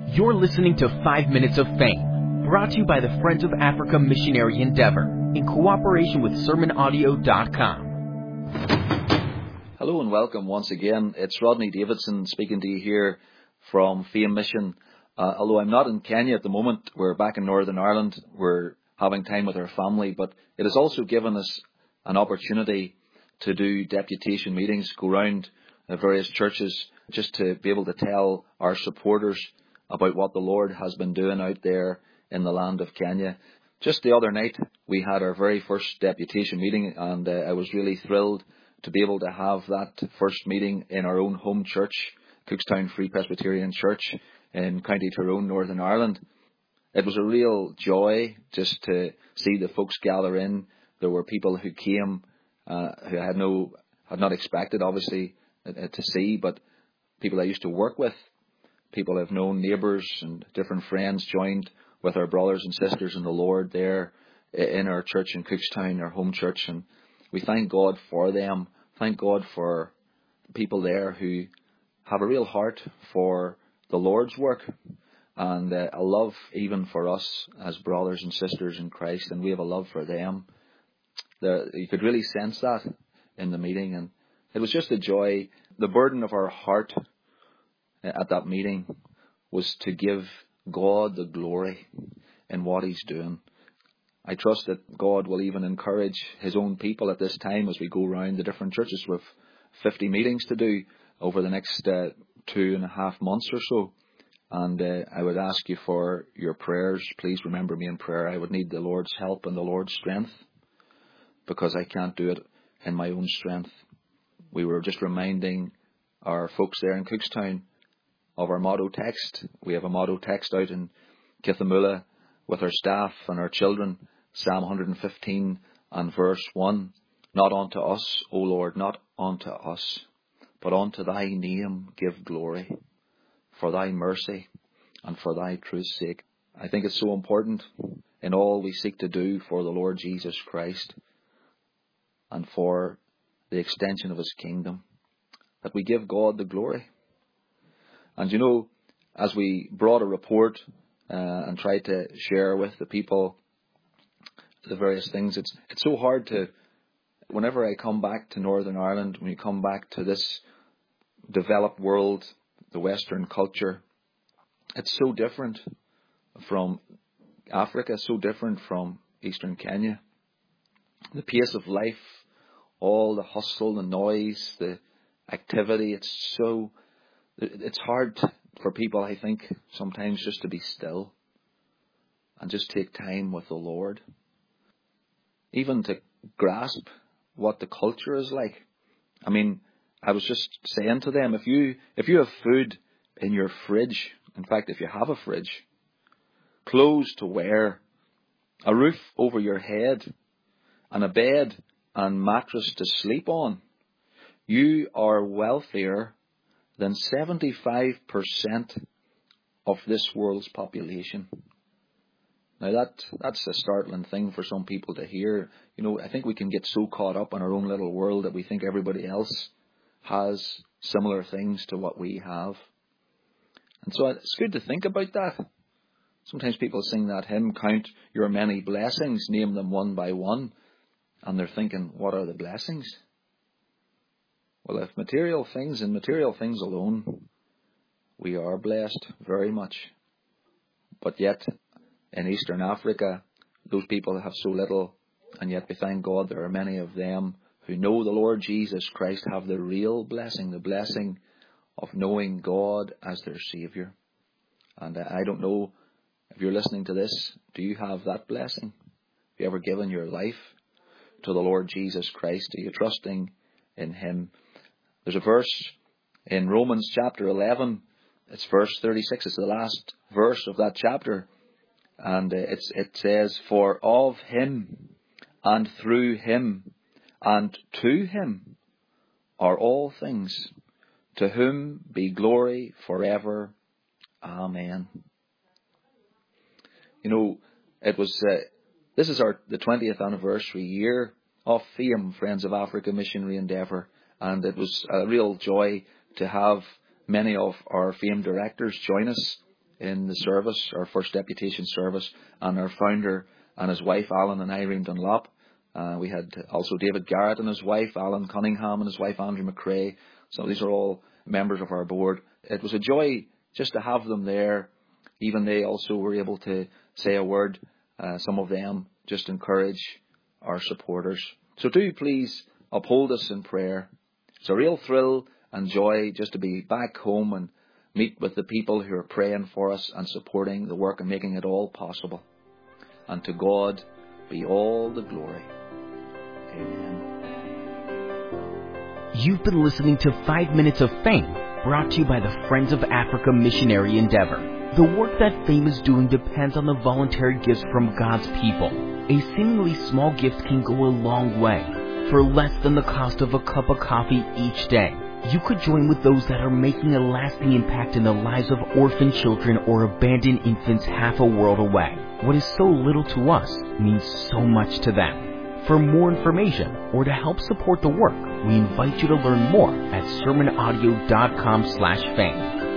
You're listening to 5 Minutes of Fame, brought to you by the Friends of Africa Missionary Endeavor, in cooperation with SermonAudio.com. Hello and welcome once again. It's Rodney Davidson speaking to you here from Fame Mission. Although I'm not in Kenya at the moment, we're back in Northern Ireland. We're having time with our family, but it has also given us an opportunity to do deputation meetings, go around various churches, just to be able to tell our supporters about what the Lord has been doing out there in the land of Kenya. Just the other night, we had our very first deputation meeting, and I was really thrilled to be able to have that first meeting in our own home church, Cookstown Free Presbyterian Church in County Tyrone, Northern Ireland. It was a real joy just to see the folks gather in. There were people who came who I had not expected, obviously, to see, but people I used to work with, people I've known, neighbours and different friends joined with our brothers and sisters in the Lord there in our church in Cookstown, our home church, and we thank God for them. Thank God for people there who have a real heart for the Lord's work and a love even for us as brothers and sisters in Christ, and we have a love for them. You could really sense that in the meeting, and it was just a joy. The burden of our heart at that meeting was to give God the glory in what He's doing. I trust that God will even encourage His own people at this time as we go around the different churches. We have 50 meetings to do over the next 2.5 months or so. And I would ask you for your prayers. Please remember me in prayer. I would need the Lord's help and the Lord's strength, because I can't do it in my own strength. We were just reminding our folks there in Cookstown of our motto text. We have a motto text out in Kithamula with our staff and our children, Psalm 115 and verse 1. Not unto us, O Lord, not unto us, but unto thy name give glory, for thy mercy and for thy truth's sake. I think it's so important in all we seek to do for the Lord Jesus Christ and for the extension of His kingdom, that we give God the glory. And you know, as we brought a report and tried to share with the people the various things, it's so hard to, whenever I come back to Northern Ireland, when you come back to this developed world, the Western culture, it's so different from Africa, so different from Eastern Kenya. The pace of life, all the hustle, the noise, the activity, it's hard for people, I think, sometimes just to be still and just take time with the Lord. Even to grasp what the culture is like. I mean, I was just saying to them, if you have food in your fridge, in fact, if you have a fridge, clothes to wear, a roof over your head, and a bed and mattress to sleep on, you are wealthier than 75% of this world's population. Now that's a startling thing for some people to hear. You know, I think we can get so caught up in our own little world that we think everybody else has similar things to what we have. And so it's good to think about that. Sometimes people sing that hymn, count your many blessings, name them one by one. And they're thinking, what are the blessings? Well, if material things and material things alone, we are blessed very much. But yet, in Eastern Africa, those people have so little, and yet we thank God there are many of them who know the Lord Jesus Christ, have the real blessing, the blessing of knowing God as their Saviour. And I don't know if you're listening to this, do you have that blessing? Have you ever given your life to the Lord Jesus Christ? Are you trusting in Him? There's a verse in Romans chapter 11. It's verse 36. It's the last verse of that chapter. And it says, for of Him and through Him and to Him are all things, to whom be glory forever. Amen. You know, it was this is the 20th anniversary year of Fame, Friends of Africa Missionary Endeavor, and it was a real joy to have many of our Fame directors join us in the service, our first deputation service, and our founder and his wife, Alan and Irene Dunlop. We had also David Garrett and his wife, Alan Cunningham, and his wife, Andrew McRae. So these are all members of our board. It was a joy just to have them there. Even they also were able to say a word, some of them, just encourage our supporters. So do please uphold us in prayer. It's a real thrill and joy just to be back home and meet with the people who are praying for us and supporting the work and making it all possible. And to God be all the glory. Amen. You've been listening to 5 Minutes of Fame, brought to you by the Friends of Africa Missionary Endeavor. The work that Fame is doing depends on the voluntary gifts from God's people. A seemingly small gift can go a long way. For less than the cost of a cup of coffee each day, you could join with those that are making a lasting impact in the lives of orphan children or abandoned infants half a world away. What is so little to us means so much to them. For more information or to help support the work, we invite you to learn more at sermonaudio.com/fame.